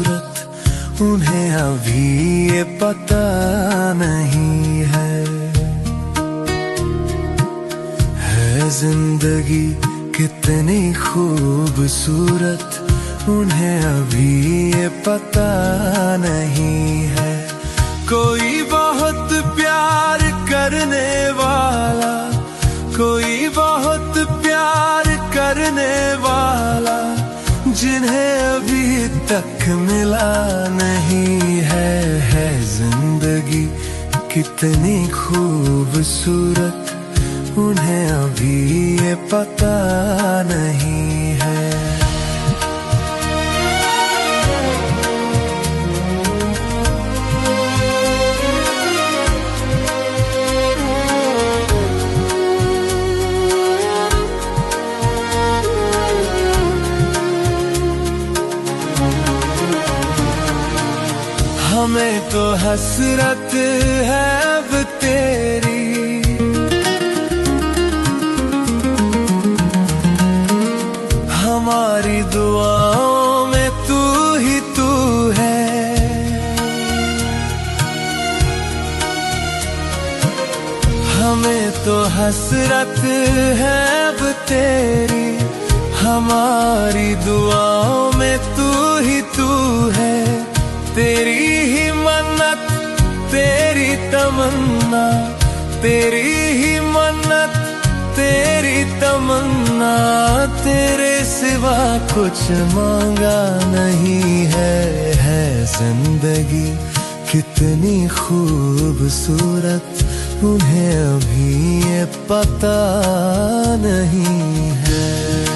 खूबसूरत उन्हें अभी ये पता नहीं है जिंदगी कितनी खूबसूरत उन्हें अभी ये पता नहीं है। कोई बहुत प्यार करने वाला, कोई बहुत प्यार करने वाला जिन्हें अभी तक मिला नहीं है जिंदगी कितनी खूबसूरत उन्हें अभी ये पता नहीं है। हमें तो हसरत है अब तेरी, हमारी दुआओं में तू ही तू है। हमें तो हसरत है अब तेरी, हमारी दुआओं में तू ही तू है। तेरी ही मन्नत तेरी तमन्ना, तेरी ही मन्नत तेरी तमन्ना, तेरे सिवा कुछ मांगा नहीं है जिंदगी कितनी खूबसूरत उन्हें अभी ये पता नहीं है।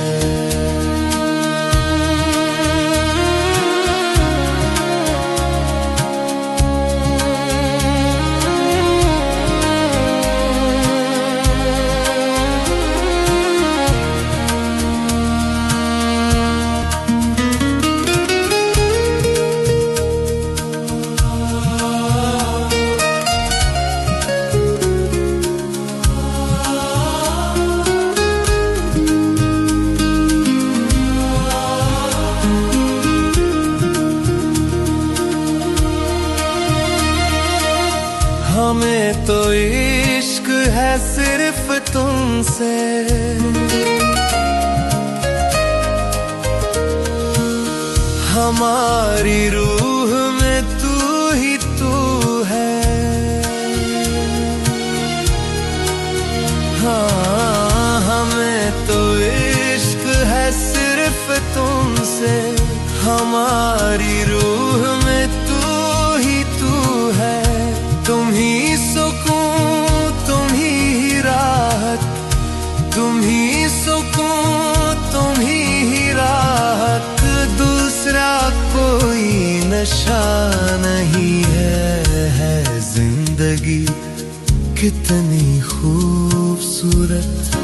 हमें तो इश्क है सिर्फ तुमसे, हमारी रूह में तू ही तू है। हाँ हमें तो इश्क है सिर्फ तुमसे, हमारी रूह में तू ही तू है। तुम ही सुकून तुम ही राहत, तुम ही सुकून तुम ही राहत, दूसरा कोई नशा नहीं है जिंदगी कितनी खूबसूरत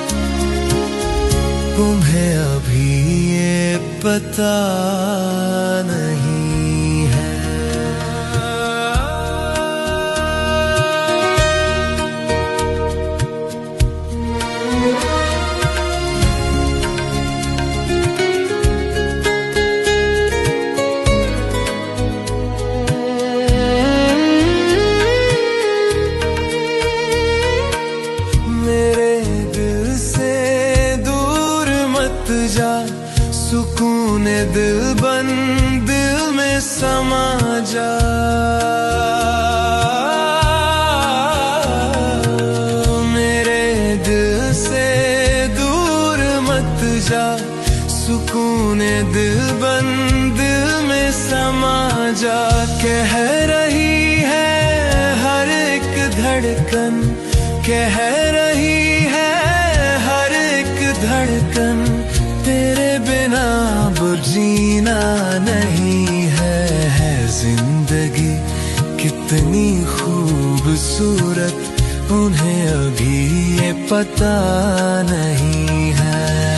तुम्हें अभी ये पता नहीं। सुकून दिल बन दिल में समा जा, मेरे दिल से दूर मत जा। सुकून दिल बन दिल में समा जा। कह रही है हर एक धड़कन, कह रही है हर एक धड़कन, तेरे बिना अब जीना नहीं है जिंदगी कितनी खूबसूरत उन्हें अभी ये पता नहीं है।